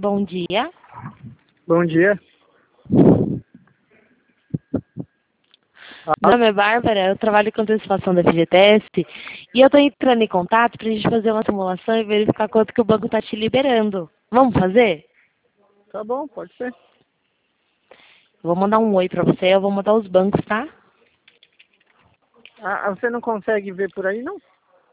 Bom dia. Bom dia. Meu nome é Bárbara, eu trabalho com antecipação da FGTS e eu estou entrando em contato para a gente fazer uma simulação e verificar quanto que o banco está te liberando. Vamos fazer? Tá bom, pode ser. Eu vou mandar um oi para você, eu vou mandar os bancos, tá? Você não consegue ver por aí, não?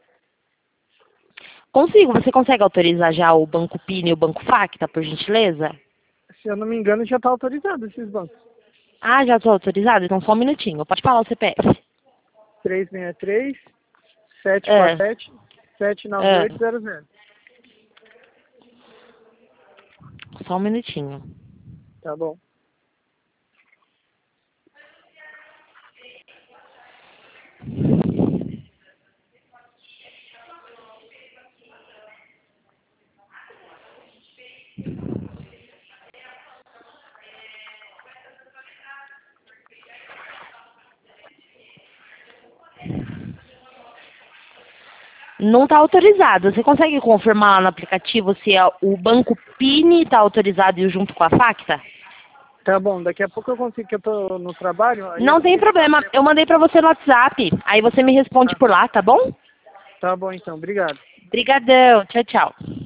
Consigo, você consegue autorizar já o Banco PIN e o Banco Facta, por gentileza? Se eu não me engano, já está autorizado esses bancos. Ah, já estou autorizado? Então só um minutinho, pode falar o CPF. 363 É. 747 79800. Só um minutinho. Tá bom. Não está autorizado. Você consegue confirmar lá no aplicativo se o Banco PIN está autorizado e junto com a Facta? Tá bom, daqui a pouco eu consigo, que eu tô no trabalho. Aí Não tem problema. Eu mandei para você no WhatsApp. Aí você me responde por lá, tá bom? Tá bom então, obrigado. Obrigadão. Tchau, tchau.